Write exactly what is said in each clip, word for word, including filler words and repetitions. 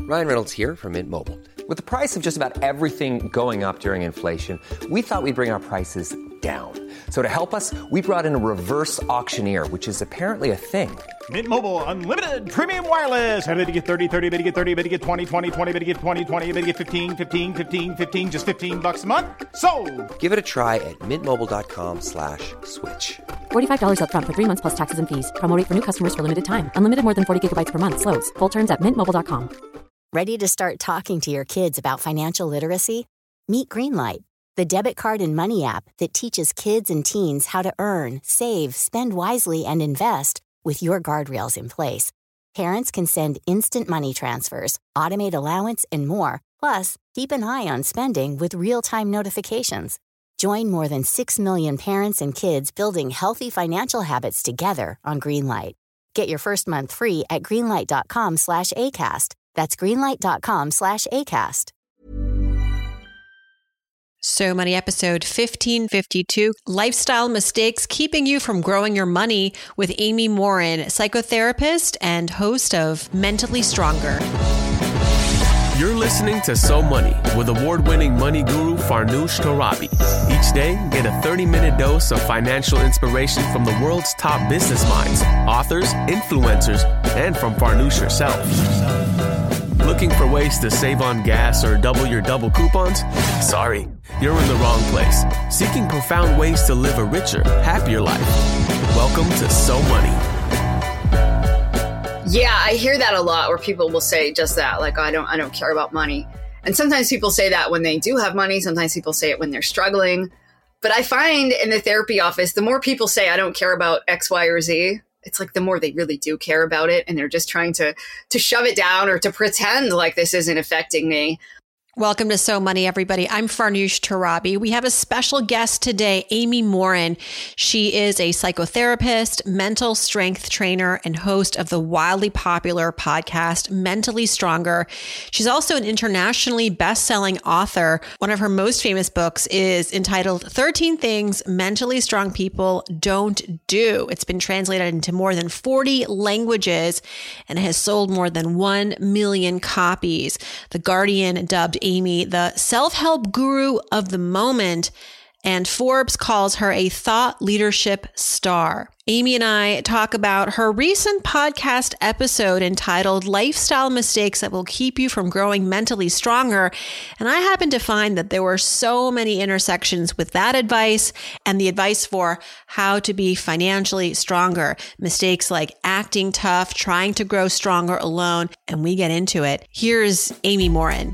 Ryan Reynolds here from Mint Mobile. With the price of just about everything going up during inflation, we thought we'd bring our prices down. So to help us, we brought in a reverse auctioneer, which is apparently a thing. Mint Mobile Unlimited Premium Wireless. How to get thirty, thirty, how to get thirty, how to get twenty, twenty, twenty, how to get twenty, twenty, how to get fifteen, fifteen, fifteen, fifteen, just fifteen bucks a month? Sold! Give it a try at mintmobile.com slash switch. forty-five dollars up front for three months plus taxes and fees. Promo rate for new customers for limited time. Unlimited more than forty gigabytes per month. Slows full terms at mint mobile dot com. Ready to start talking to your kids about financial literacy? Meet Greenlight, the debit card and money app that teaches kids and teens how to earn, save, spend wisely, and invest with your guardrails in place. Parents can send instant money transfers, automate allowance, and more. Plus, keep an eye on spending with real-time notifications. Join more than six million parents and kids building healthy financial habits together on Greenlight. Get your first month free at greenlight.com slash ACAST. That's greenlight.com slash ACAST. So Money episode fifteen fifty-two, Lifestyle Mistakes Keeping You from Growing Your Money, with Amy Morin, psychotherapist and host of Mentally Stronger. You're listening to So Money with award-winning money guru Farnoosh Torabi. Each day, get a thirty-minute dose of financial inspiration from the world's top business minds, authors, influencers, and from Farnoosh herself. Looking for ways to save on gas or double your double coupons? Sorry, you're in the wrong place. Seeking profound ways to live a richer, happier life. Welcome to So Money. Yeah, I hear that a lot where people will say just that, like, I don't I don't care about money. And sometimes people say that when they do have money. Sometimes people say it when they're struggling. But I find in the therapy office, the more people say I don't care about X, Y, or Z, it's like the more they really do care about it. And they're just trying to to shove it down or to pretend like this isn't affecting me. Welcome to So Money, everybody. I'm Farnoosh Torabi. We have a special guest today, Amy Morin. She is a psychotherapist, mental strength trainer, and host of the wildly popular podcast, Mentally Stronger. She's also an internationally best-selling author. One of her most famous books is entitled thirteen Things Mentally Strong People Don't Do. It's been translated into more than forty languages and has sold more than one million copies. The Guardian dubbed Amy the self-help guru of the moment, and Forbes calls her a thought leadership star. Amy and I talk about her recent podcast episode entitled Lifestyle Mistakes That Will Keep You from Growing Mentally Stronger. And I happened to find that there were so many intersections with that advice and the advice for how to be financially stronger. Mistakes like acting tough, trying to grow stronger alone, and we get into it. Here's Amy Morin.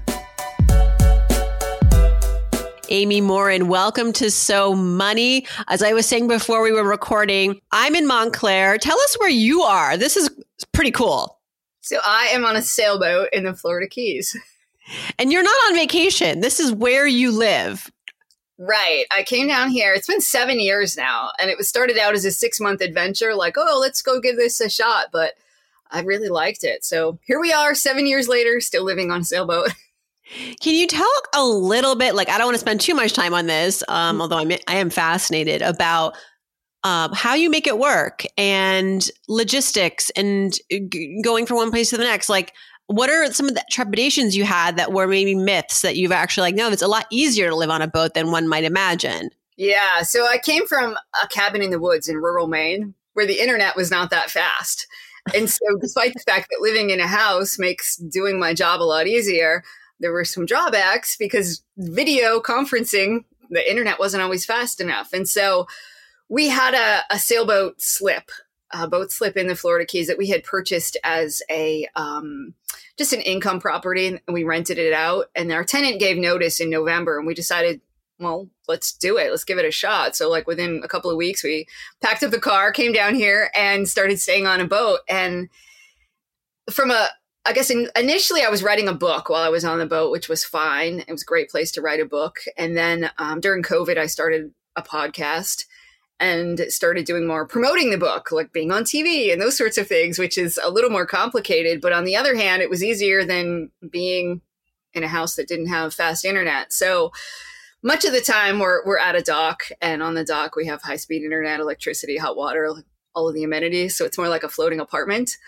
Amy Morin, welcome to So Money. As I was saying before we were recording, I'm in Montclair. Tell us where you are. This is pretty cool. So I am on a sailboat in the Florida Keys. And you're not on vacation. This is where you live. Right. I came down here. It's been seven years now. And it was started out as a six-month adventure, like, oh, let's go give this a shot. But I really liked it. So here we are, seven years later, still living on a sailboat. Can you talk a little bit, like, I don't want to spend too much time on this, um, although I'm, I am fascinated about um, how you make it work and logistics and g- going from one place to the next. Like, what are some of the trepidations you had that were maybe myths that you've actually like, no, it's a lot easier to live on a boat than one might imagine? Yeah. So I came from a cabin in the woods in rural Maine where the internet was not that fast. And so despite the fact that living in a house makes doing my job a lot easier, there were some drawbacks because video conferencing, the internet wasn't always fast enough. And so we had a, a sailboat slip, a boat slip in the Florida Keys that we had purchased as a um, just an income property. And we rented it out. And our tenant gave notice in November. And we decided, well, let's do it. Let's give it a shot. So like within a couple of weeks, we packed up the car, came down here and started staying on a boat. And from a I guess in, initially I was writing a book while I was on the boat, which was fine. It was a great place to write a book. And then um, during COVID, I started a podcast and started doing more promoting the book, like being on T V and those sorts of things, which is a little more complicated. But on the other hand, it was easier than being in a house that didn't have fast internet. So much of the time we're we're at a dock, and on the dock we have high-speed internet, electricity, hot water, all of the amenities. So it's more like a floating apartment.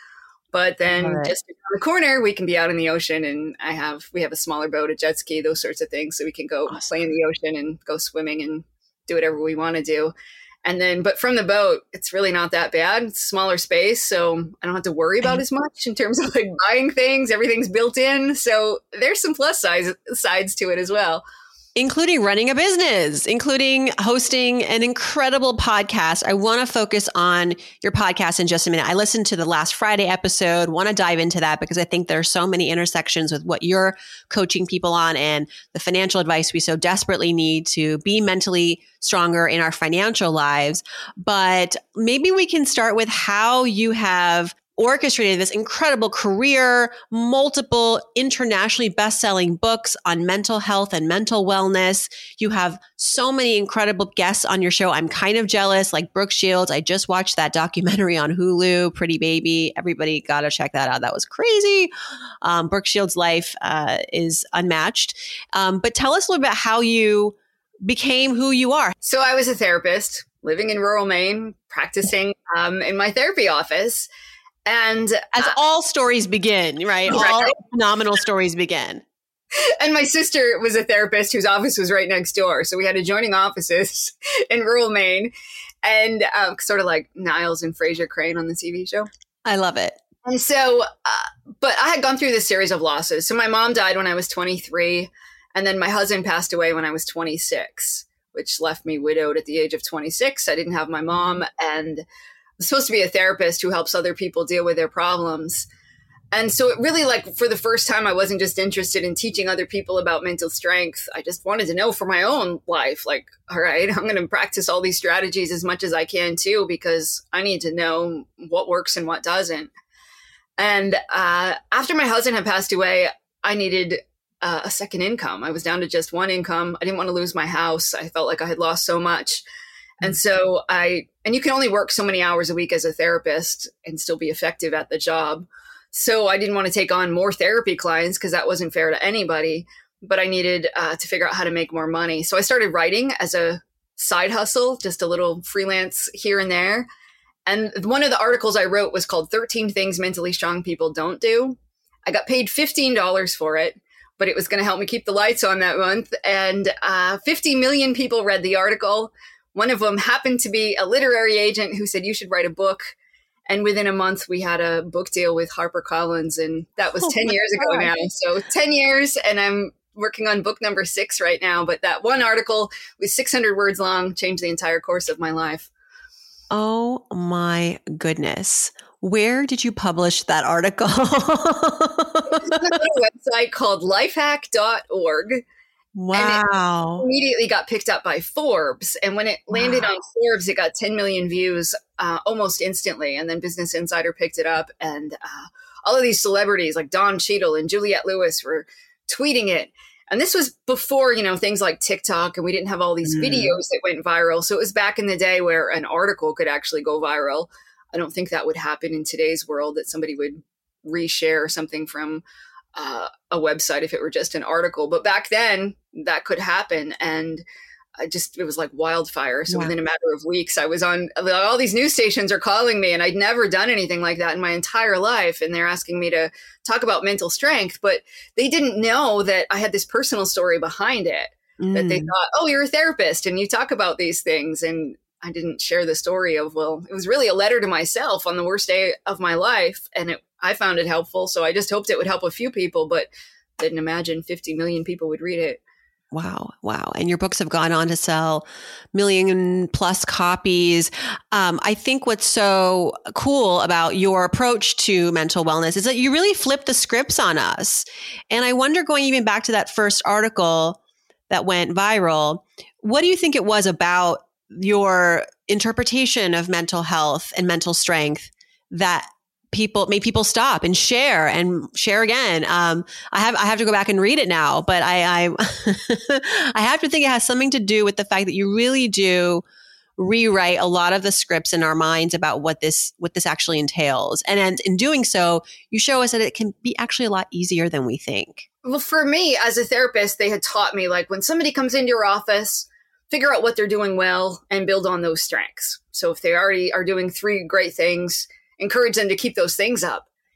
But then just around the corner, we can be out in the ocean, and I have we have a smaller boat, a jet ski, those sorts of things, so we can go awesome. Play in the ocean and go swimming and do whatever we want to do. And then, but from the boat, it's really not that bad. It's a smaller space, so I don't have to worry about as much in terms of like buying things. Everything's built in, so there's some plus size sides to it as well. Including running a business, including hosting an incredible podcast. I want to focus on your podcast in just a minute. I listened to the last Friday episode, want to dive into that because I think there are so many intersections with what you're coaching people on and the financial advice we so desperately need to be mentally stronger in our financial lives. But maybe we can start with how you have orchestrated this incredible career, multiple internationally best-selling books on mental health and mental wellness. You have so many incredible guests on your show. I'm kind of jealous, like Brooke Shields. I just watched that documentary on Hulu, Pretty Baby. Everybody got to check that out. That was crazy. Um, Brooke Shields' life uh, is unmatched. Um, but tell us a little bit about how you became who you are. So I was a therapist living in rural Maine, practicing um, in my therapy office. And as uh, all stories begin, right? right? All phenomenal stories begin. And my sister was a therapist whose office was right next door. So we had adjoining offices in rural Maine, and um, sort of like Niles and Frasier Crane on the T V show. I love it. And so, uh, but I had gone through this series of losses. So my mom died when I was twenty-three, and then my husband passed away when I was twenty-six, which left me widowed at the age of twenty-six. I didn't have my mom, and I'm supposed to be a therapist who helps other people deal with their problems. And so it really, like, for the first time, I wasn't just interested in teaching other people about mental strength. I just wanted to know for my own life, like, all right, I'm going to practice all these strategies as much as I can too, because I need to know what works and what doesn't. And uh, after my husband had passed away, I needed uh, a second income. I was down to just one income. I didn't want to lose my house. I felt like I had lost so much. And so I, and you can only work so many hours a week as a therapist and still be effective at the job. So I didn't want to take on more therapy clients because that wasn't fair to anybody, but I needed uh, to figure out how to make more money. So I started writing as a side hustle, just a little freelance here and there. And one of the articles I wrote was called thirteen Things Mentally Strong People Don't Do. I got paid fifteen dollars for it, but it was going to help me keep the lights on that month. And uh, fifty million people read the article. One of them happened to be a literary agent who said, you should write a book. And within a month, we had a book deal with HarperCollins. And that was oh ten years God. ago now. So ten years, and I'm working on book number six right now. But that one article was six hundred words long, changed the entire course of my life. Oh my goodness. Where did you publish that article? It's on a website called lifehack dot org. Wow. And it immediately got picked up by Forbes. And when it landed wow. on Forbes, it got ten million views uh, almost instantly. And then Business Insider picked it up. And uh, all of these celebrities like Don Cheadle and Juliette Lewis were tweeting it. And this was before, you know, things like TikTok, and we didn't have all these mm. videos that went viral. So it was back in the day where an article could actually go viral. I don't think that would happen in today's world, that somebody would reshare something from uh, a website if it were just an article. But back then that could happen. And I just, it was like wildfire. So wow. within a matter of weeks, I was on, all these news stations are calling me, and I'd never done anything like that in my entire life. And they're asking me to talk about mental strength, but they didn't know that I had this personal story behind it, mm. that they thought, oh, you're a therapist and you talk about these things. And I didn't share the story of, well, it was really a letter to myself on the worst day of my life. And it, I found it helpful. So I just hoped it would help a few people, but didn't imagine fifty million people would read it. Wow. Wow. And your books have gone on to sell million plus copies. Um, I think what's so cool about your approach to mental wellness is that you really flip the scripts on us. And I wonder, going even back to that first article that went viral, what do you think it was about your interpretation of mental health and mental strength that people made people stop and share and share again? Um, I have I have to go back and read it now, but I I, I have to think it has something to do with the fact that you really do rewrite a lot of the scripts in our minds about what this what this actually entails, and, and in doing so, you show us that it can be actually a lot easier than we think. Well, for me as a therapist, they had taught me, like, when somebody comes into your office, figure out what they're doing well and build on those strengths. So if they already are doing three great things, encourage them to keep those things up.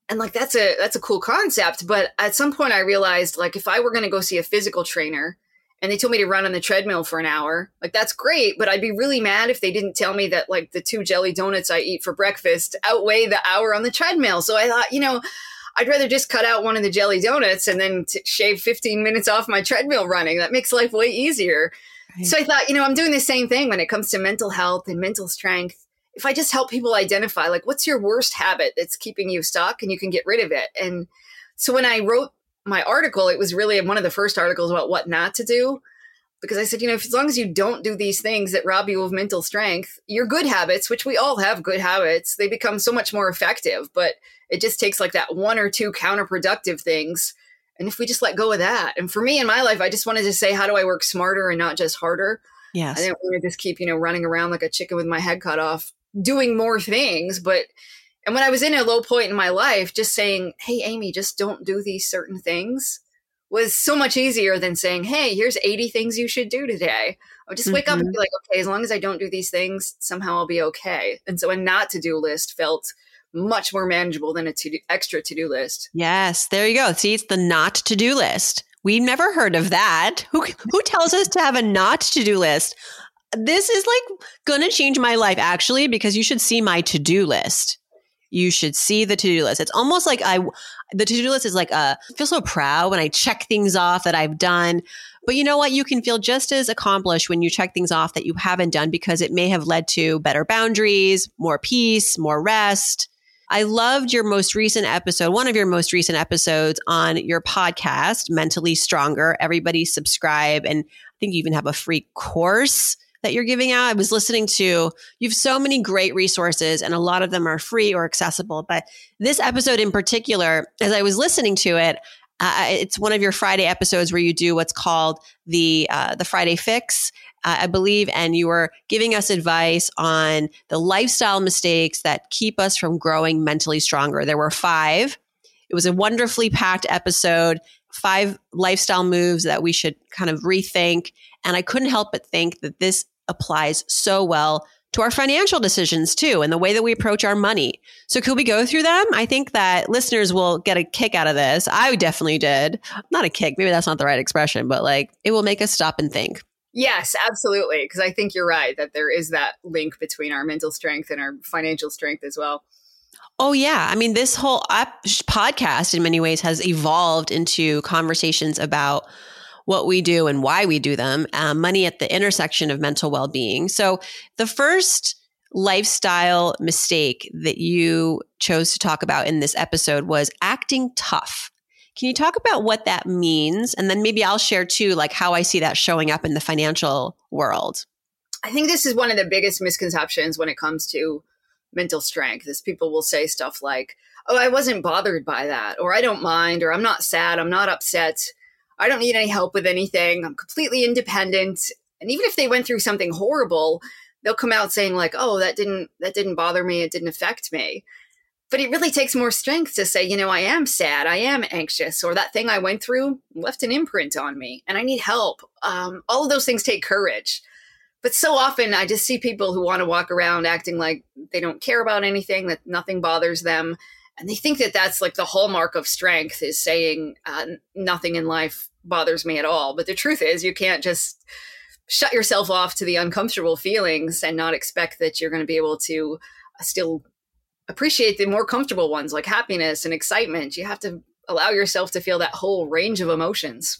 And like, that's a, that's a cool concept. But at some point I realized, like, if I were going to go see a physical trainer and they told me to run on the treadmill for an hour, like, that's great. But I'd be really mad if they didn't tell me that, like, the two jelly donuts I eat for breakfast outweigh the hour on the treadmill. So I thought, you know, I'd rather just cut out one of the jelly donuts and then t- shave fifteen minutes off my treadmill running. That makes life way easier. Right. So I thought, you know, I'm doing the same thing when it comes to mental health and mental strength. If I just help people identify, like, what's your worst habit that's keeping you stuck and you can get rid of it. And so when I wrote my article, it was really one of the first articles about what not to do. Because I said, you know, if, as long as you don't do these things that rob you of mental strength, your good habits, which we all have good habits, they become so much more effective. But it just takes like that one or two counterproductive things. And if we just let go of that. And for me in my life, I just wanted to say, how do I work smarter and not just harder? Yes. I didn't want to just keep, you know, running around like a chicken with my head cut off, doing more things. But, and when I was in a low point in my life, just saying, hey, Amy, just don't do these certain things was so much easier than saying, hey, here's eighty things you should do today. I would just wake mm-hmm. up and be like, okay, as long as I don't do these things, somehow I'll be okay. And so a not to do list felt much more manageable than a to-do, extra to-do list. Yes, there you go. See, it's the not to-do list. We've never heard of that. Who who tells us to have a not to-do list? This is like going to change my life, actually, because you should see my to-do list. You should see the to-do list. It's almost like I, the to-do list is like, a, I feel so proud when I check things off that I've done. But you know what? You can feel just as accomplished when you check things off that you haven't done, because it may have led to better boundaries, more peace, more rest. I loved your most recent episode, one of your most recent episodes on your podcast, Mentally Stronger. Everybody subscribe. And I think you even have a free course that you're giving out. I was listening to, you have so many great resources and a lot of them are free or accessible. But this episode in particular, as I was listening to it, uh, it's one of your Friday episodes where you do what's called the uh, the Friday Fix, uh, I believe. And you were giving us advice on the lifestyle mistakes that keep us from growing mentally stronger. There were five. It was a wonderfully packed episode, five lifestyle moves that we should kind of rethink. And I couldn't help but think that this applies so well to our financial decisions too, and the way that we approach our money. So could we go through them? I think that listeners will get a kick out of this. I definitely did. Not a kick, maybe that's not the right expression, but like it will make us stop and think. Yes, absolutely. Because I think you're right that there is that link between our mental strength and our financial strength as well. Oh, yeah. I mean, this whole ap- podcast in many ways has evolved into conversations about what we do and why we do them, um, money at the intersection of mental well-being. So the first lifestyle mistake that you chose to talk about in this episode was acting tough. Can you talk about what that means? And then maybe I'll share too, like how I see that showing up in the financial world. I think this is one of the biggest misconceptions when it comes to mental strength is people will say stuff like, oh, I wasn't bothered by that, or I don't mind, or I'm not sad, I'm not upset. I don't need any help with anything. I'm completely independent. And even if they went through something horrible, they'll come out saying like, oh, that didn't, that didn't bother me. It didn't affect me. But it really takes more strength to say, you know, I am sad. I am anxious, or that thing I went through left an imprint on me and I need help. Um, all of those things take courage. But so often I just see people who want to walk around acting like they don't care about anything, that nothing bothers them. And they think that that's like the hallmark of strength, is saying uh, nothing in life bothers me at all. But the truth is you can't just shut yourself off to the uncomfortable feelings and not expect that you're going to be able to still appreciate the more comfortable ones like happiness and excitement. You have to allow yourself to feel that whole range of emotions.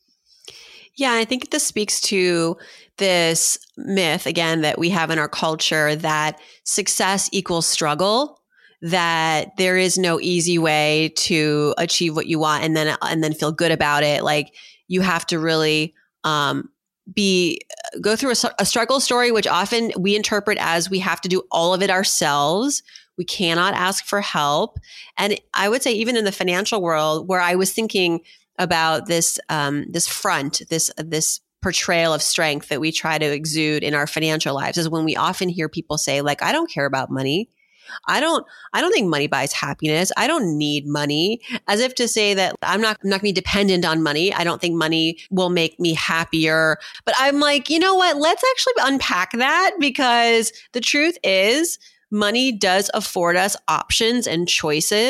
Yeah, I think this speaks to this myth, again, that we have in our culture that success equals struggle, that there is no easy way to achieve what you want and then and then feel good about it. Like you have to really um, be go through a, a struggle story, which often we interpret as we have to do all of it ourselves. We cannot ask for help. And I would say even in the financial world, where I was thinking about this um, this front, this this portrayal of strength that we try to exude in our financial lives, is when we often hear people say, like, I don't care about money. I don't I don't think money buys happiness. I don't need money, as if to say that I'm not I'm not going to be dependent on money. I don't think money will make me happier. But I'm like, you know what? Let's actually unpack that, because the truth is money does afford us options and choices.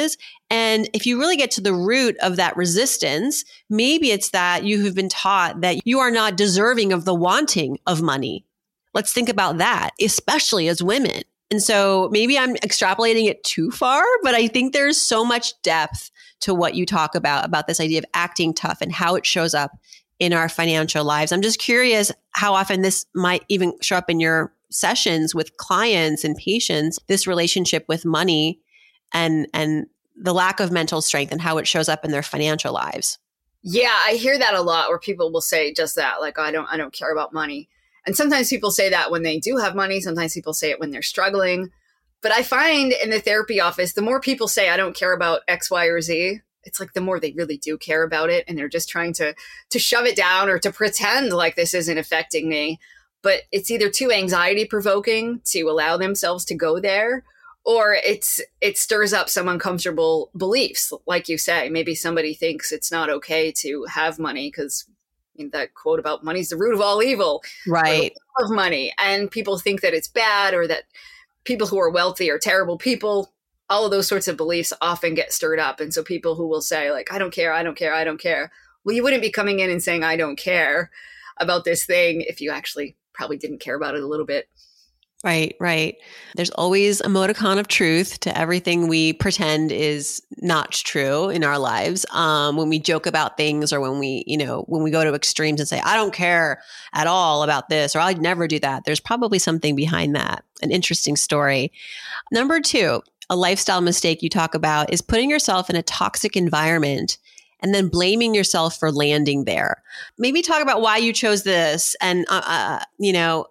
And if you really get to the root of that resistance, maybe it's that you have been taught that you are not deserving of the wanting of money. Let's think about that, especially as women. And so maybe I'm extrapolating it too far, but I think there's so much depth to what you talk about, about this idea of acting tough and how it shows up in our financial lives. I'm just curious how often this might even show up in your sessions with clients and patients, this relationship with money and, and the lack of mental strength and how it shows up in their financial lives. Yeah, I hear that a lot where people will say just that, like, I don't, I don't care about money. And sometimes people say that when they do have money. Sometimes people say it when they're struggling. But I find in the therapy office, the more people say, I don't care about X, Y, or Z, it's like the more they really do care about it. And they're just trying to, to shove it down or to pretend like this isn't affecting me. But it's either too anxiety provoking to allow themselves to go there, or it's it stirs up some uncomfortable beliefs. Like you say, maybe somebody thinks it's not okay to have money because that quote about money's the root of all evil. Right. Of money. And people think that it's bad or that people who are wealthy are terrible people. All of those sorts of beliefs often get stirred up. And so people who will say, like, I don't care, I don't care, I don't care. Well, you wouldn't be coming in and saying, I don't care about this thing if you actually probably didn't care about it a little bit. Right, right. There's always a modicum of truth to everything we pretend is not true in our lives. Um, when we joke about things or when we, you know, when we go to extremes and say, I don't care at all about this, or I'd never do that. There's probably something behind that. An interesting story. Number two, a lifestyle mistake you talk about is putting yourself in a toxic environment and then blaming yourself for landing there. Maybe talk about why you chose this and, uh, uh, you know,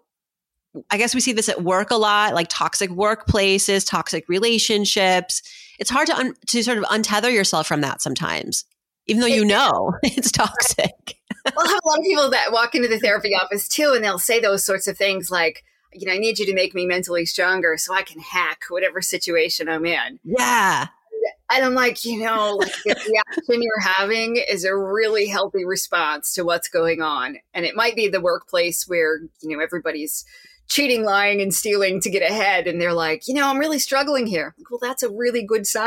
I guess we see this at work a lot, like toxic workplaces, toxic relationships. It's hard to un- to sort of untether yourself from that sometimes, even though you know it's toxic. We'll have a lot of people that walk into the therapy office too, and they'll say those sorts of things like, you know, I need you to make me mentally stronger so I can hack whatever situation I'm in. Yeah. And I'm like, you know, like the reaction you're having is a really healthy response to what's going on. And it might be the workplace where, you know, everybody's cheating, lying, and stealing to get ahead. And they're like, you know, I'm really struggling here. Well, that's a really good sign.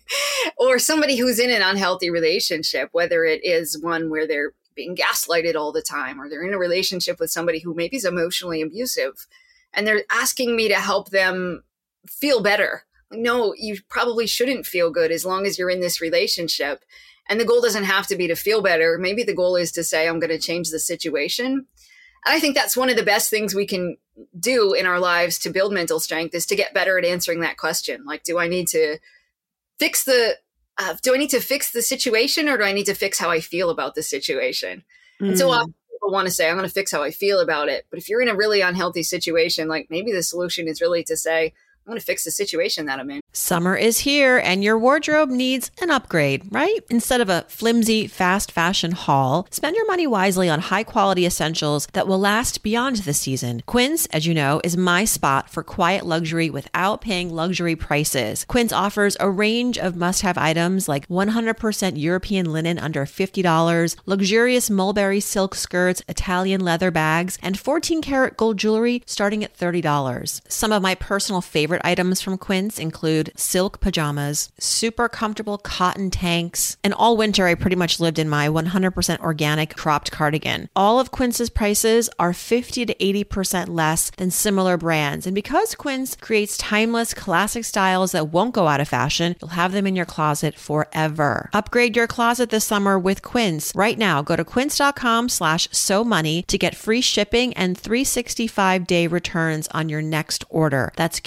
Or somebody who's in an unhealthy relationship, whether it is one where they're being gaslighted all the time, or they're in a relationship with somebody who maybe is emotionally abusive, and they're asking me to help them feel better. No, you probably shouldn't feel good as long as you're in this relationship. And the goal doesn't have to be to feel better. Maybe the goal is to say, I'm going to change the situation. And I think that's one of the best things we can do in our lives to build mental strength, is to get better at answering that question. Like, do I need to fix the, uh, do I need to fix the situation, or do I need to fix how I feel about the situation? Mm. And so often people want to say, I'm going to fix how I feel about it. But if you're in a really unhealthy situation, like maybe the solution is really to say, I'm going to fix the situation that I'm in. Summer is here and your wardrobe needs an upgrade, right? Instead of a flimsy, fast fashion haul, spend your money wisely on high quality essentials that will last beyond the season. Quince, as you know, is my spot for quiet luxury without paying luxury prices. Quince offers a range of must-have items like one hundred percent European linen under fifty dollars, luxurious mulberry silk skirts, Italian leather bags, and fourteen karat gold jewelry starting at thirty dollars. Some of my personal favorite items from Quince include silk pajamas, super comfortable cotton tanks, and all winter I pretty much lived in my one hundred percent organic cropped cardigan. All of Quince's prices are fifty to eighty percent less than similar brands. And because Quince creates timeless classic styles that won't go out of fashion, you'll have them in your closet forever. Upgrade your closet this summer with Quince. Right now, go to quince.com slash so money to get free shipping and three hundred sixty-five day returns on your next order. That's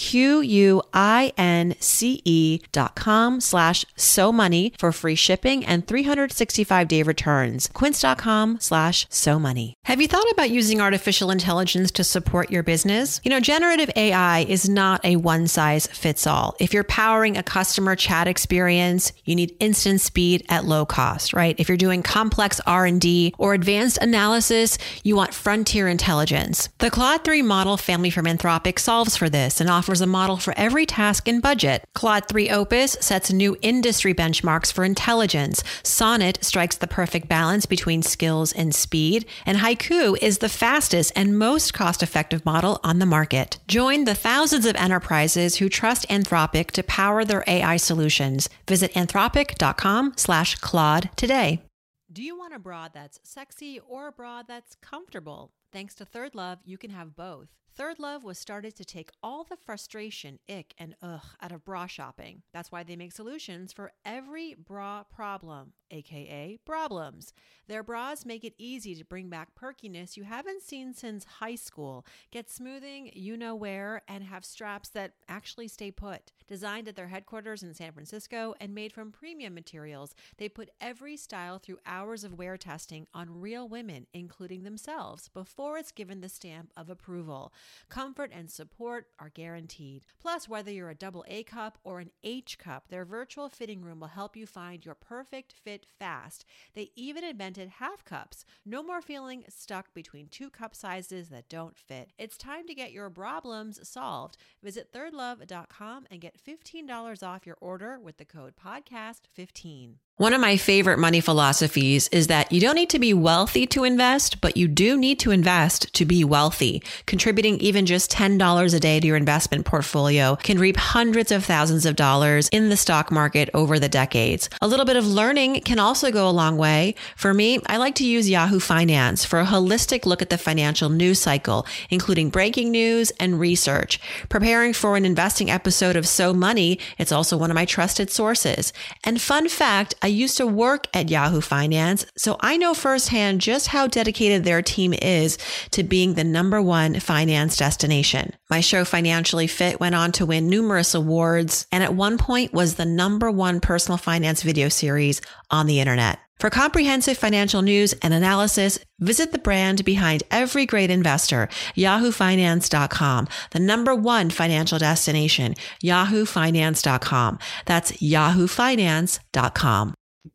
Q-U-I-N-C-E dot com slash so money for free shipping and three hundred sixty-five day returns. Quince.com slash so money. Have you thought about using artificial intelligence to support your business? You know, generative A I is not a one size fits all. If you're powering a customer chat experience, you need instant speed at low cost, right? If you're doing complex R and D or advanced analysis, you want frontier intelligence. The Claude three model family from Anthropic solves for this and offers a model model for every task and budget. Claude three Opus sets new industry benchmarks for intelligence. Sonnet strikes the perfect balance between skills and speed. And Haiku is the fastest and most cost-effective model on the market. Join the thousands of enterprises who trust Anthropic to power their A I solutions. Visit anthropic.com slash Claude today. Do you want a bra that's sexy or a bra that's comfortable? Thanks to Third Love, you can have both. Third Love was started to take all the frustration, ick, and ugh out of bra shopping. That's why they make solutions for every bra problem, aka problems. Their bras make it easy to bring back perkiness you haven't seen since high school, get smoothing you know where, and have straps that actually stay put. Designed at their headquarters in San Francisco and made from premium materials, they put every style through hours of wear testing on real women, including themselves, before it's given the stamp of approval. Comfort and support are guaranteed. Plus, whether you're a double A cup or an H cup, their virtual fitting room will help you find your perfect fit fast. They even invented half cups. No more feeling stuck between two cup sizes that don't fit. It's time to get your problems solved. Visit third love dot com and get fifteen dollars off your order with the code podcast fifteen. One of my favorite money philosophies is that you don't need to be wealthy to invest, but you do need to invest to be wealthy. Contributing even just ten dollars a day to your investment portfolio can reap hundreds of thousands of dollars in the stock market over the decades. A little bit of learning can also go a long way. For me, I like to use Yahoo Finance for a holistic look at the financial news cycle, including breaking news and research. Preparing for an investing episode of So Money, it's also one of my trusted sources. And fun fact, I used to work at Yahoo Finance, so I know firsthand just how dedicated their team is to being the number one finance destination. My show Financially Fit went on to win numerous awards and at one point was the number one personal finance video series on the internet. For comprehensive financial news and analysis, visit the brand behind every great investor, yahoo finance dot com, the number one financial destination, yahoo finance dot com. That's yahoo finance dot com.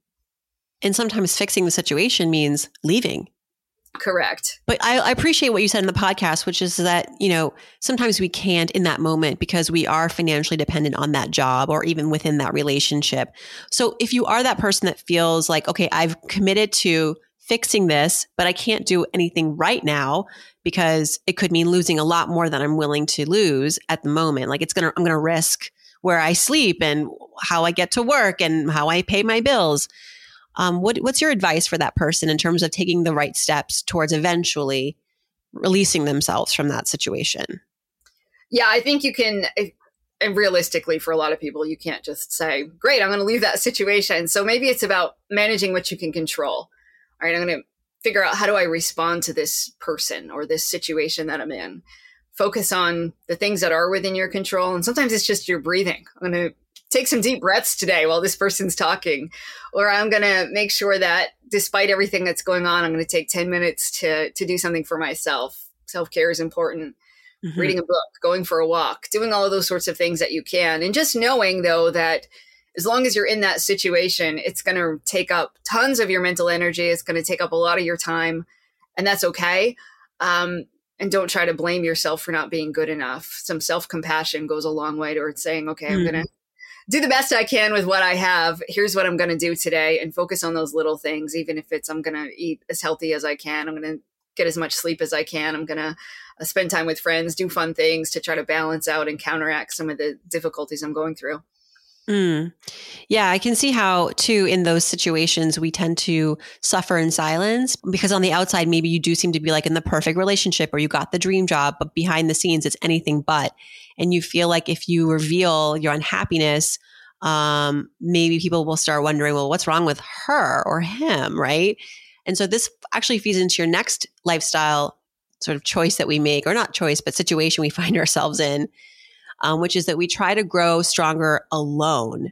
And sometimes fixing the situation means leaving. Correct. But I, I appreciate what you said in the podcast, which is that, you know, sometimes we can't in that moment because we are financially dependent on that job or even within that relationship. So if you are that person that feels like, okay, I've committed to fixing this, but I can't do anything right now because it could mean losing a lot more than I'm willing to lose at the moment. Like it's going to, I'm going to risk where I sleep and how I get to work and how I pay my bills. Um, what, what's your advice for that person in terms of taking the right steps towards eventually releasing themselves from that situation? Yeah, I think you can, and realistically for a lot of people, you can't just say, great, I'm going to leave that situation. So maybe it's about managing what you can control. All right, I'm going to figure out how do I respond to this person or this situation that I'm in. Focus on the things that are within your control. And sometimes it's just your breathing. I'm going to take some deep breaths today while this person's talking, or I'm going to make sure that despite everything that's going on, I'm going to take ten minutes to, to do something for myself. Self-care is important. Mm-hmm. Reading a book, going for a walk, doing all of those sorts of things that you can. And just knowing though, that as long as you're in that situation, it's going to take up tons of your mental energy. It's going to take up a lot of your time, and that's okay. Um, and don't try to blame yourself for not being good enough. Some self-compassion goes a long way towards saying, okay, mm-hmm. I'm going to do the best I can with what I have. Here's what I'm going to do today, and focus on those little things. Even if it's, I'm going to eat as healthy as I can. I'm going to get as much sleep as I can. I'm going to uh, spend time with friends, do fun things to try to balance out and counteract some of the difficulties I'm going through. Mm. Yeah, I can see how too in those situations we tend to suffer in silence because on the outside, maybe you do seem to be like in the perfect relationship or you got the dream job, but behind the scenes, it's anything but. And you feel like if you reveal your unhappiness, um, maybe people will start wondering, well, what's wrong with her or him, right? And so this actually feeds into your next lifestyle sort of choice that we make, or not choice, but situation we find ourselves in. Um, which is that we try to grow stronger alone.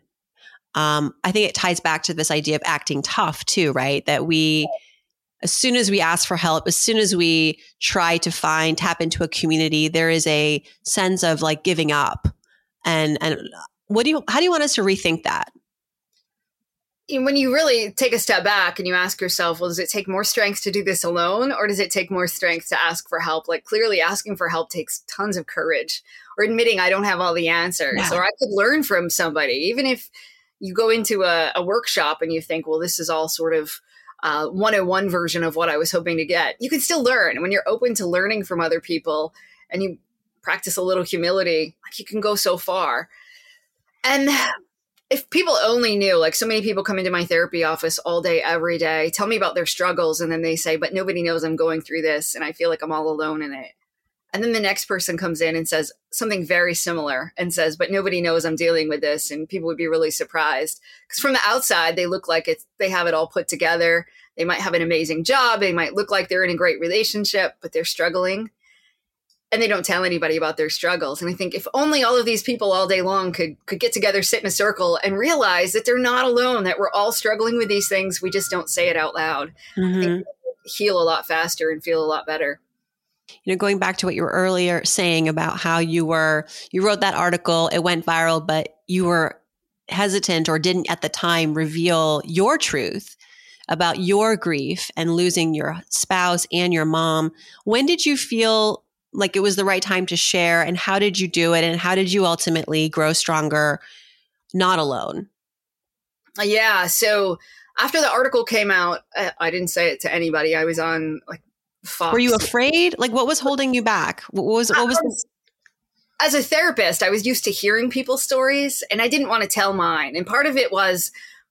Um, I think it ties back to this idea of acting tough too, right? That we, as soon as we ask for help, as soon as we try to find, tap into a community, there is a sense of like giving up. And and what do you, how do you want us to rethink that? When you really take a step back and you ask yourself, well, does it take more strength to do this alone, or does it take more strength to ask for help? Like clearly asking for help takes tons of courage. or admitting I don't have all the answers, Yeah. or I could learn from somebody. Even if you go into a, a workshop and you think, well, this is all sort of uh, one oh one version of what I was hoping to get, you can still learn. When you're open to learning from other people and you practice a little humility, like you can go so far. And if people only knew, like so many people come into my therapy office all day, every day, tell me about their struggles. And then they say, but nobody knows I'm going through this. And I feel like I'm all alone in it. And then the next person comes in and says something very similar and says, but nobody knows I'm dealing with this. And people would be really surprised because from the outside, they look like it's, they have it all put together. They might have an amazing job. They might look like they're in a great relationship, but they're struggling. And they don't tell anybody about their struggles. And I think if only all of these people all day long could could get together, sit in a circle and realize that they're not alone, that we're all struggling with these things. We just don't say it out loud. Mm-hmm. I think people heal a lot faster and feel a lot better. You know, going back to what you were earlier saying about how you were, you wrote that article, it went viral, but you were hesitant or didn't at the time reveal your truth about your grief and losing your spouse and your mom. When did you feel like it was the right time to share, and how did you do it? And how did you ultimately grow stronger, not alone? Yeah. So after the article came out, I, I didn't say it to anybody. I was on like Fox. Were you afraid? Like what was holding you back? What was, what was, was As a therapist, I was used to hearing people's stories and I didn't want to tell mine. And part of it was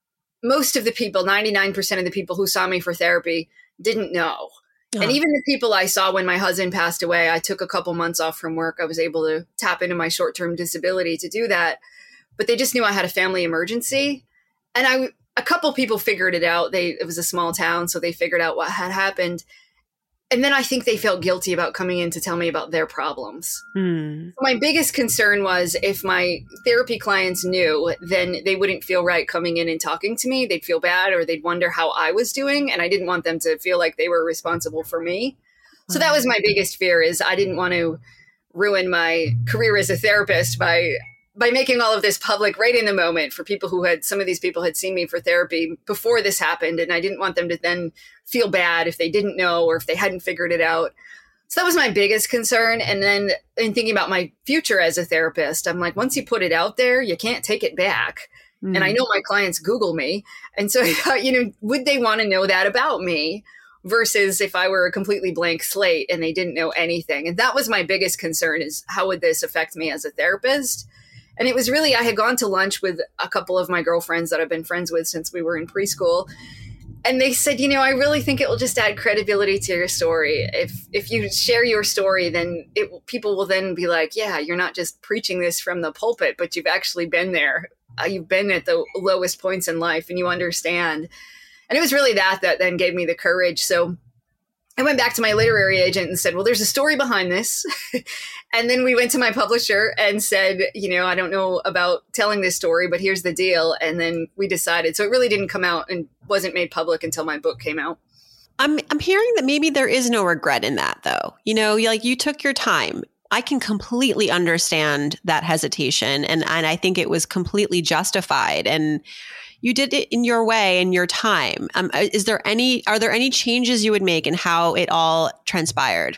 most of the people, ninety-nine percent of the people who saw me for therapy didn't know. And even the people I saw when my husband passed away, I took a couple months off from work. I was able to tap into my short-term disability to do that. But they just knew I had a family emergency. And I, a couple people figured it out. They, it was a small town, so they figured out what had happened. And then I think they felt guilty about coming in to tell me about their problems. Hmm. My biggest concern was if my therapy clients knew, then they wouldn't feel right coming in and talking to me. They'd feel bad or they'd wonder how I was doing. And I didn't want them to feel like they were responsible for me. So that was my biggest fear, is I didn't want to ruin my career as a therapist by by making all of this public right in the moment for people who had, some of these people had seen me for therapy before this happened. And I didn't want them to then feel bad if they didn't know or if they hadn't figured it out. So that was my biggest concern. And then in thinking about my future as a therapist, I'm like, once you put it out there, you can't take it back. Mm. And I know my clients Google me. And so I thought, you know, would they want to know that about me versus if I were a completely blank slate and they didn't know anything? And that was my biggest concern, is how would this affect me as a therapist? And it was really, I had gone to lunch with a couple of my girlfriends that I've been friends with since we were in preschool. And they said, you know, I really think it will just add credibility to your story. If if you share your story, then it, people will then be like, yeah, you're not just preaching this from the pulpit, but you've actually been there. Uh, you've been at the lowest points in life and you understand. And it was really that that then gave me the courage. So I went back to my literary agent and said, well, there's a story behind this. And then we went to my publisher and said, you know, I don't know about telling this story, but here's the deal. And then we decided. So it really didn't come out and wasn't made public until my book came out. I'm I'm hearing that maybe there is no regret in that, though. You know, like you took your time. I can completely understand that hesitation. And, and I think it was completely justified. And you did it in your way, in your time. Um, is there any, are there any changes you would make in how it all transpired?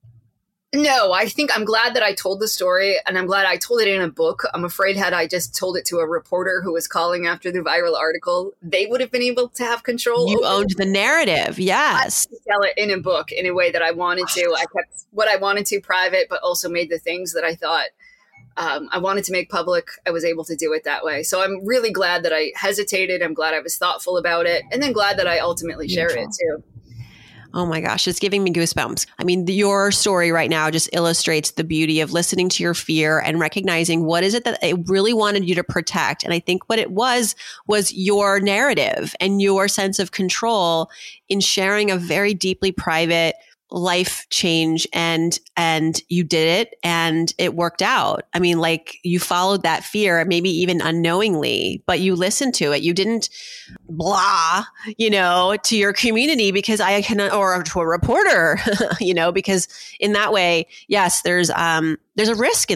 No, I think I'm glad that I told the story, and I'm glad I told it in a book. I'm afraid had I just told it to a reporter who was calling after the viral article, they would have been able to have control. You over owned it. The narrative. Yes. I tell it in a book in a way that I wanted to. I kept what I wanted to private, but also made the things that I thought um, I wanted to make public. I was able to do it that way. So I'm really glad that I hesitated. I'm glad I was thoughtful about it, and then glad that I ultimately Beautiful. shared it too. Oh my gosh, it's giving me goosebumps. I mean, the, your story right now just illustrates the beauty of listening to your fear and recognizing what is it that it really wanted you to protect. And I think what it was, was your narrative and your sense of control in sharing a very deeply private life change, and and you did it and it worked out. I mean, like you followed that fear, maybe even unknowingly, but you listened to it. You didn't blah, you know, to your community because I can, or to a reporter, you know, because in that way, yes, there's um there's a risk in that.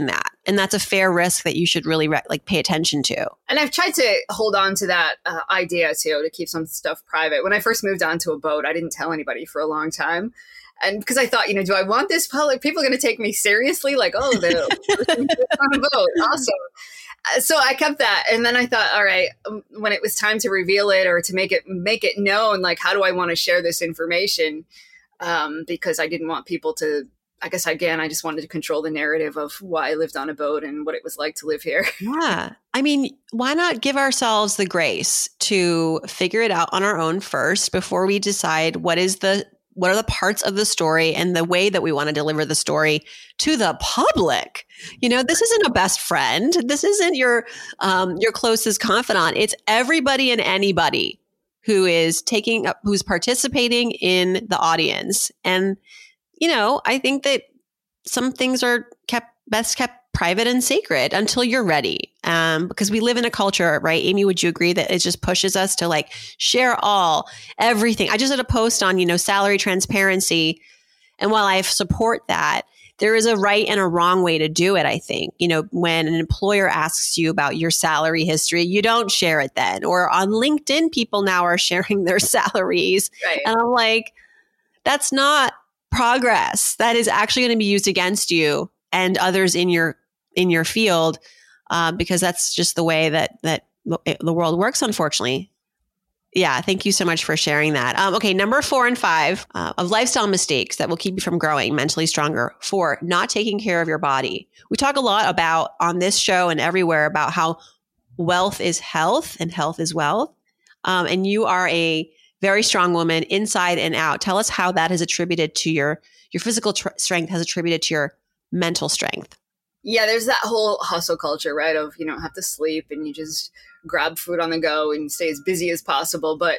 And that's a fair risk that you should really re- like pay attention to. And I've tried to hold on to that uh, idea too, to keep some stuff private. When I first moved onto a boat, I didn't tell anybody for a long time. And because I thought, you know, do I want this public? People are going to take me seriously? Like, oh, the person on a boat. Awesome. So I kept that. And then I thought, all right, when it was time to reveal it or to make it make it known, like, how do I want to share this information? Um, because I didn't want people to, I guess, again, I just wanted to control the narrative of why I lived on a boat and what it was like to live here. Yeah. I mean, why not give ourselves the grace to figure it out on our own first before we decide what is the what are the parts of the story and the way that we want to deliver the story to the public? You know, this isn't a best friend. This isn't your um, your closest confidant. It's everybody and anybody who is taking up, who's participating in the audience. And, you know, I think that some things are kept best kept private and sacred until you're ready. Um, because we live in a culture, right? Amy, would you agree that it just pushes us to like share all, everything? I just did a post on, you know, salary transparency. And while I support that, there is a right and a wrong way to do it, I think. You know, when an employer asks you about your salary history, you don't share it then. Or on LinkedIn, people now are sharing their salaries. Right. And I'm like, that's not progress. That is actually going to be used against you and others in your in your field, uh, because that's just the way that that the world works, unfortunately. Yeah, thank you so much for sharing that. Um, okay, number four and five uh, of lifestyle mistakes that will keep you from growing mentally stronger. Four, not taking care of your body. We talk a lot about on this show and everywhere about how wealth is health and health is wealth. Um, and you are a very strong woman inside and out. Tell us how that has attributed to your your physical tr- strength has attributed to your mental strength. Yeah, there's that whole hustle culture, right? Of you don't have to sleep and you just grab food on the go and stay as busy as possible. But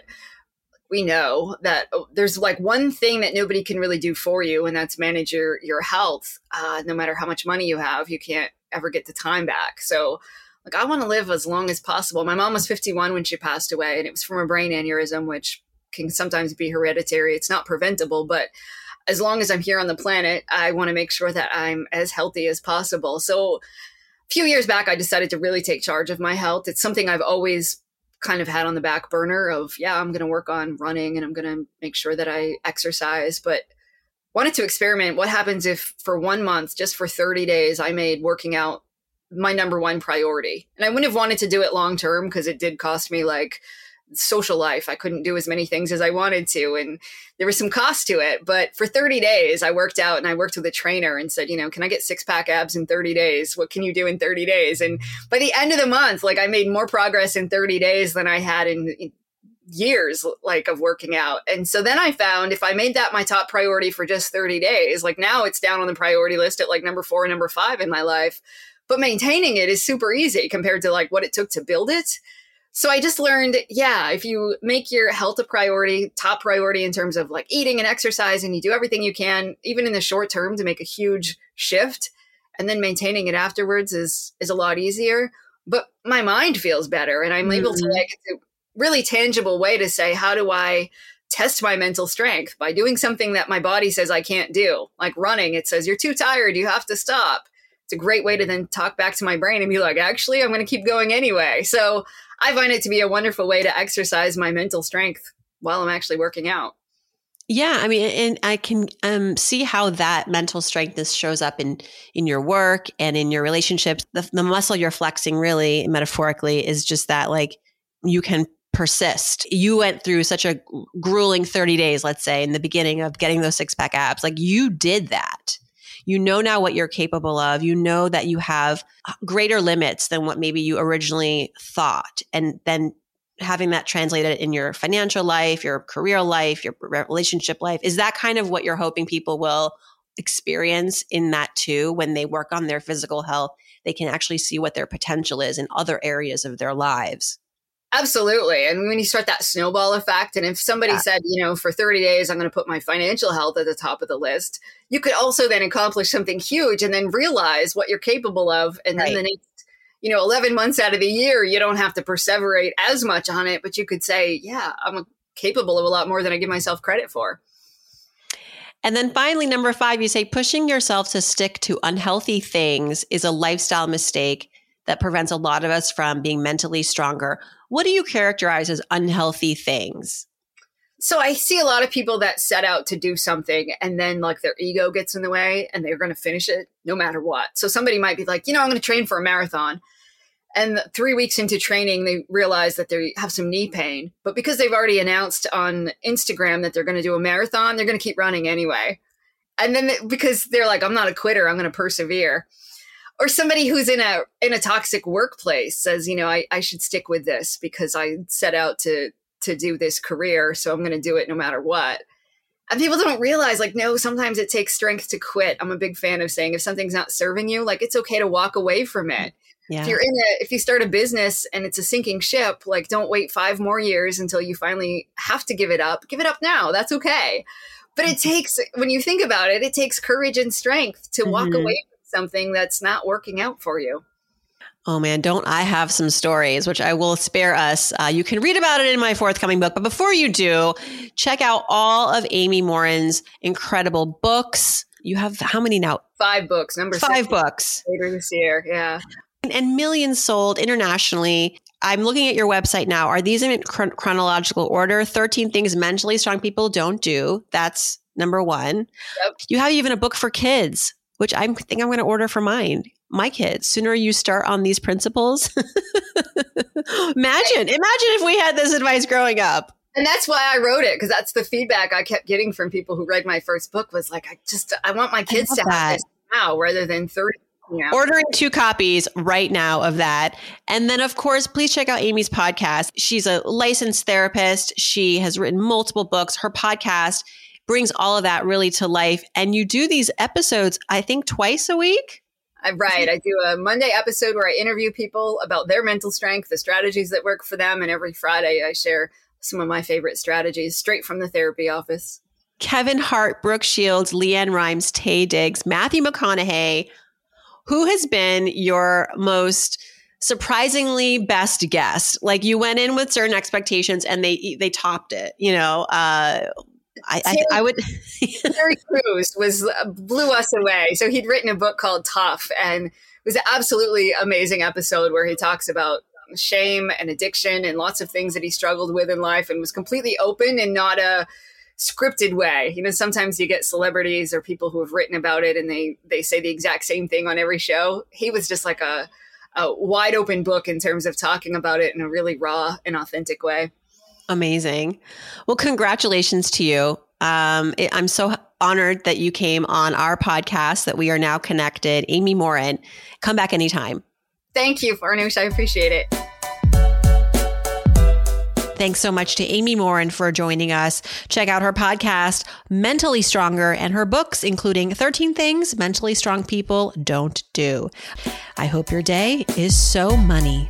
we know that oh, there's like one thing that nobody can really do for you, and that's manage your, your health. Uh, no matter how much money you have, you can't ever get the time back. So like, I want to live as long as possible. My mom was fifty-one when she passed away, and it was from a brain aneurysm, which can sometimes be hereditary. It's not preventable, but as long as I'm here on the planet, I want to make sure that I'm as healthy as possible. So a few years back, I decided to really take charge of my health. It's something I've always kind of had on the back burner of, yeah, I'm going to work on running and I'm going to make sure that I exercise, but wanted to experiment. What happens if for one month, just for thirty days, I made working out my number one priority? And I wouldn't have wanted to do it long term because it did cost me like social life. I couldn't do as many things as I wanted to. And there was some cost to it. But for thirty days, I worked out and I worked with a trainer and said, you know, can I get six pack abs in thirty days? What can you do in thirty days? And by the end of the month, like I made more progress in thirty days than I had in, in years like of working out. And so then I found if I made that my top priority for just thirty days, like now it's down on the priority list at like number four and number five in my life. But maintaining it is super easy compared to like what it took to build it. So I just learned, yeah, if you make your health a priority, top priority in terms of like eating and exercise, and you do everything you can, even in the short term, to make a huge shift, and then maintaining it afterwards is is a lot easier. But my mind feels better, and I'm mm-hmm. able to like, it's a really tangible way to say, how do I test my mental strength? By doing something that my body says I can't do, like running. It says, you're too tired, you have to stop. It's a great way to then talk back to my brain and be like, actually, I'm going to keep going anyway. So I find it to be a wonderful way to exercise my mental strength while I'm actually working out. Yeah, I mean, and I can um, see how that mental strength this shows up in in your work and in your relationships. The, the muscle you're flexing, really, metaphorically, is just that, like, you can persist. You went through such a grueling thirty days, let's say, in the beginning of getting those six pack abs. Like, you did that. You know now what you're capable of. You know that you have greater limits than what maybe you originally thought. And then having that translated in your financial life, your career life, your relationship life, is that kind of what you're hoping people will experience in that too? When they work on their physical health, they can actually see what their potential is in other areas of their lives. Absolutely. And when you start that snowball effect, and if somebody yeah. said, you know, for thirty days, I'm going to put my financial health at the top of the list, you could also then accomplish something huge and then realize what you're capable of. And right. then the next, you know, eleven months out of the year, you don't have to perseverate as much on it, but you could say, yeah, I'm capable of a lot more than I give myself credit for. And then finally, number five, you say pushing yourself to stick to unhealthy things is a lifestyle mistake that prevents a lot of us from being mentally stronger. What do you characterize as unhealthy things? So I see a lot of people that set out to do something and then like their ego gets in the way and they're going to finish it no matter what. So somebody might be like, you know, I'm going to train for a marathon. And three weeks into training, they realize that they have some knee pain. But because they've already announced on Instagram that they're going to do a marathon, they're going to keep running anyway. And then they, because they're like, I'm not a quitter, I'm going to persevere. Or somebody who's in a in a toxic workplace says, you know, I, I should stick with this because I set out to to do this career. So I'm going to do it no matter what. And people don't realize, like, no, sometimes it takes strength to quit. I'm a big fan of saying if something's not serving you, like, it's okay to walk away from it. Yeah. If you're in a, if you start a business and it's a sinking ship, like, don't wait five more years until you finally have to give it up. Give it up now. That's okay. But it takes, when you think about it, it takes courage and strength to walk mm-hmm. away from something that's not working out for you. Oh man, don't I have some stories, which I will spare us. Uh, you can read about it in my forthcoming book. But before you do, check out all of Amy Morin's incredible books. You have how many now? Five books. Number Five books. Later this year. Yeah. And millions sold internationally. I'm looking at your website now. Are these in chron- chronological order? thirteen things mentally strong people don't do. That's number one. Yep. You have even a book for kids, which I think I'm going to order for mine. My kids. Sooner you start on these principles. imagine, imagine if we had this advice growing up. And that's why I wrote it, because that's the feedback I kept getting from people who read my first book was like, I just, I want my kids to that. have this now rather than thirty. Yeah. Ordering two copies right now of that. And then, of course, please check out Amy's podcast. She's a licensed therapist. She has written multiple books. Her podcast brings all of that really to life. And you do these episodes, I think, twice a week? I'm right. I do a Monday episode where I interview people about their mental strength, the strategies that work for them. And every Friday, I share some of my favorite strategies straight from the therapy office. Kevin Hart, Brooke Shields, Leanne Rimes, Taye Diggs, Matthew McConaughey. Who has been your most surprisingly best guest? Like, you went in with certain expectations and they they topped it, you know? Uh, I, I, I would. Terry Crews was blew us away. So he'd written a book called Tough, and it was an absolutely amazing episode where he talks about shame and addiction and lots of things that he struggled with in life, and was completely open and not a scripted way. You know, sometimes you get celebrities or people who have written about it and they they say the exact same thing on every show. He was just like a, a wide open book in terms of talking about it in a really raw and authentic way. Amazing. Well, congratulations to you. Um, it, I'm so honored that you came on our podcast, that we are now connected. Amy Morin, come back anytime. Thank you, Farnoosh. I appreciate it. Thanks so much to Amy Morin for joining us. Check out her podcast, Mentally Stronger, and her books, including thirteen Things Mentally Strong People Don't Do. I hope your day is so money.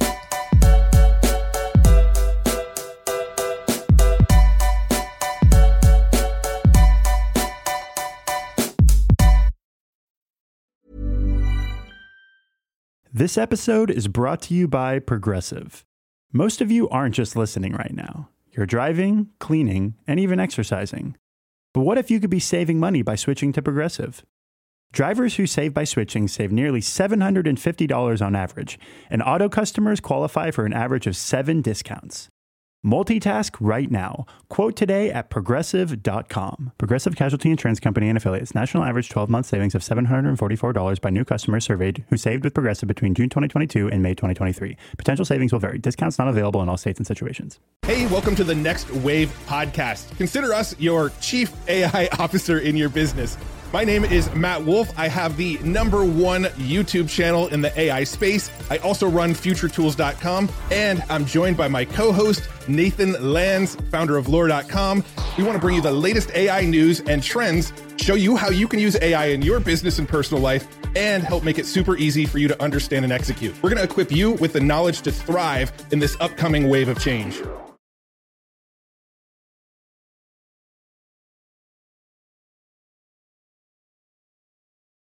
This episode is brought to you by Progressive. Most of you aren't just listening right now. You're driving, cleaning, and even exercising. But what if you could be saving money by switching to Progressive? Drivers who save by switching save nearly seven hundred fifty dollars on average, and auto customers qualify for an average of seven discounts. Multitask right now. Quote today at progressive dot com. Progressive Casualty Insurance Company and Affiliates. National average twelve-month savings of seven hundred forty-four dollars by new customers surveyed who saved with Progressive between June twenty twenty-two and May twenty twenty-three. Potential savings will vary. Discounts not available in all states and situations. Hey, welcome to the Next Wave podcast. Consider us your chief A I officer in your business. My name is Matt Wolf. I have the number one YouTube channel in the A I space. I also run future tools dot com, and I'm joined by my co-host, Nathan Lands, founder of lore dot com. We want to bring you the latest A I news and trends, show you how you can use A I in your business and personal life, and help make it super easy for you to understand and execute. We're going to equip you with the knowledge to thrive in this upcoming wave of change.